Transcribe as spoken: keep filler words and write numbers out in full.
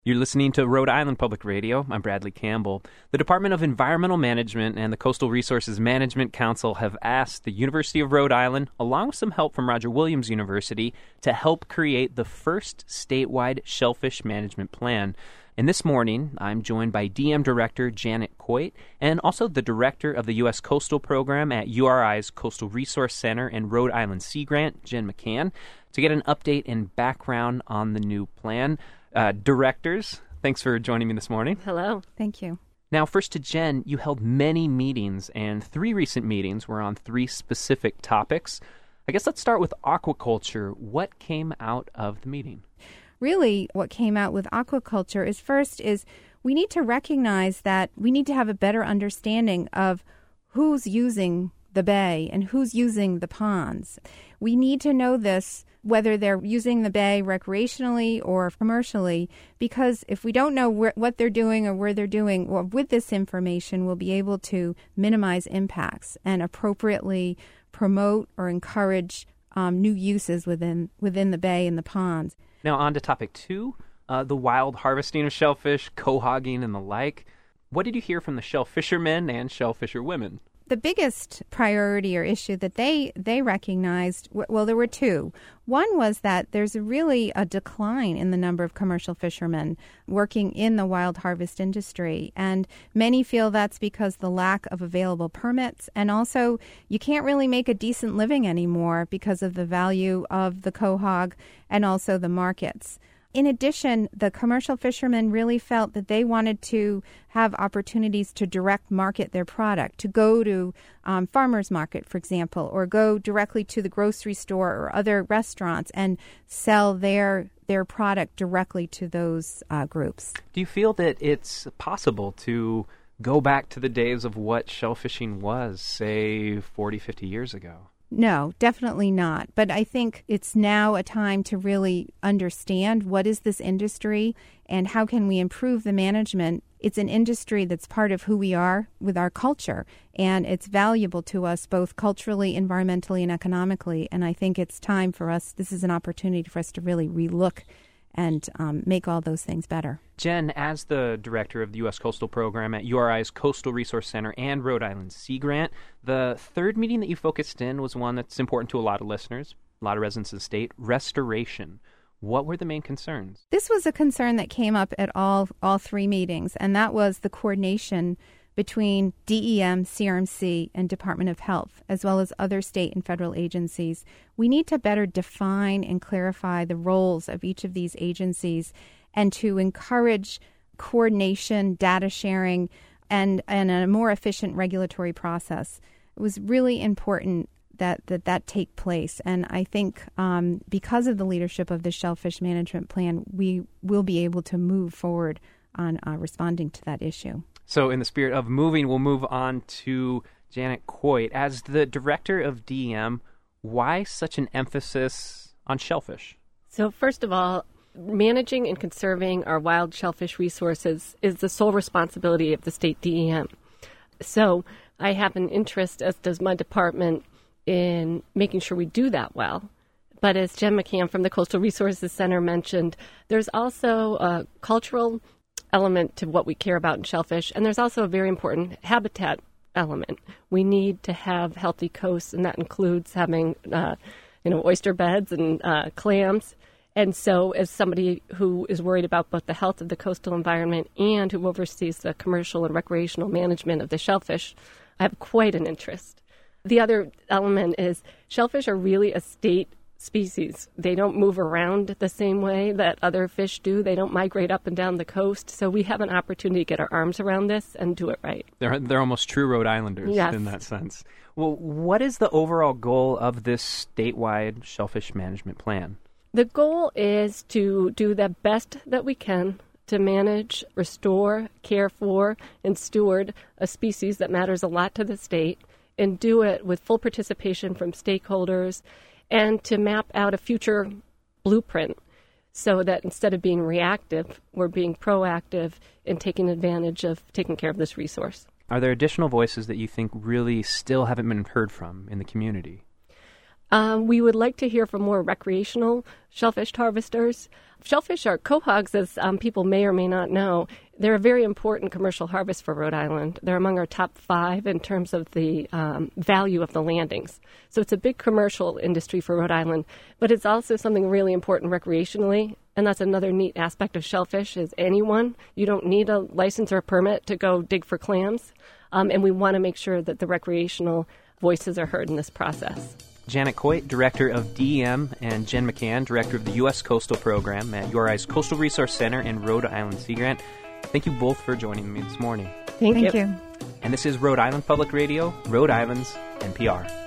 You're listening to Rhode Island Public Radio. I'm Bradley Campbell. The Department of Environmental Management and the Coastal Resources Management Council have asked the University of Rhode Island, along with some help from Roger Williams University, to help create the first statewide shellfish management plan. And this morning, I'm joined by D M Director Janet Coit and also the Director of the U S Coastal Program at U R I's Coastal Resource Center and Rhode Island Sea Grant, Jen McCann, to get an update and background on the new plan. Uh, directors, thanks for joining me this morning. Hello. Thank you. Now, first to Jen, you held many meetings, and three recent meetings were on three specific topics. I guess let's start with aquaculture. What came out of the meeting? Really, what came out with aquaculture is first is we need to recognize that we need to have a better understanding of who's using the bay and who's using the ponds. We need to know this, whether they're using the bay recreationally or commercially, because if we don't know where, what they're doing or where they're doing, well, with this information, we'll be able to minimize impacts and appropriately promote or encourage um, new uses within within the bay and the ponds. Now on to topic two, uh, the wild harvesting of shellfish, cohogging, and the like. What did you hear from the shell fishermen and shell fisher women? The biggest priority or issue that they, they recognized, well, there were two. One was that there's really a decline in the number of commercial fishermen working in the wild harvest industry. And many feel that's because the lack of available permits. And also, you can't really make a decent living anymore because of the value of the quahog and also the markets. In addition, the commercial fishermen really felt that they wanted to have opportunities to direct market their product, to go to um, farmers market, for example, or go directly to the grocery store or other restaurants and sell their their product directly to those uh, groups. Do you feel that it's possible to go back to the days of what shellfishing was, say, forty, fifty years ago? No, definitely not. But I think it's now a time to really understand what is this industry and how can we improve the management. It's an industry that's part of who we are with our culture, and it's valuable to us both culturally, environmentally, and economically. And I think it's time for us, this is an opportunity for us to really relook and um, make all those things better. Jen, as the director of the U S Coastal Program at U R I's Coastal Resource Center and Rhode Island Sea Grant, the third meeting that you focused in was one that's important to a lot of listeners, a lot of residents of the state, restoration. What were the main concerns? This was a concern that came up at all all three meetings, and that was the coordination between D E M, C R M C, and Department of Health, as well as other state and federal agencies. We need to better define and clarify the roles of each of these agencies and to encourage coordination, data sharing, and, and a more efficient regulatory process. It was really important that that, that take place. And I think um, because of the leadership of the Shellfish Management Plan, we will be able to move forward on uh, responding to that issue. So in the spirit of moving, we'll move on to Janet Coit. As the director of D E M, why such an emphasis on shellfish? So first of all, managing and conserving our wild shellfish resources is the sole responsibility of the state D E M. So I have an interest, as does my department, in making sure we do that well. But as Jen McCann from the Coastal Resources Center mentioned, there's also a cultural element to what we care about in shellfish, and there's also a very important habitat element. We need to have healthy coasts, and that includes having, uh, you know, oyster beds and uh, clams. And so as somebody who is worried about both the health of the coastal environment and who oversees the commercial and recreational management of the shellfish, I have quite an interest. The other element is shellfish are really a state species. They don't move around the same way that other fish do. They don't migrate up and down the coast. So we have an opportunity to get our arms around this and do it right. They're they're almost true Rhode Islanders yes. in that sense. Well, what is the overall goal of this statewide shellfish management plan? The goal is to do the best that we can to manage, restore, care for, and steward a species that matters a lot to the state, and do it with full participation from stakeholders, and to map out a future blueprint so that instead of being reactive, we're being proactive in taking advantage of taking care of this resource. Are there additional voices that you think really still haven't been heard from in the community? Um, we would like to hear from more recreational shellfish harvesters. Shellfish are quahogs, as um, people may or may not know. They're a very important commercial harvest for Rhode Island. They're among our top five in terms of the um, value of the landings. So it's a big commercial industry for Rhode Island, but it's also something really important recreationally. And that's another neat aspect of shellfish is anyone. You don't need a license or a permit to go dig for clams. Um, and we want to make sure that the recreational voices are heard in this process. Janet Coit, Director of D E M, and Jen McCann, Director of the U S Coastal Program at U R I's Coastal Resource Center and Rhode Island Sea Grant. Thank you both for joining me this morning. Thank, Thank you. you. And this is Rhode Island Public Radio, Rhode Island's N P R.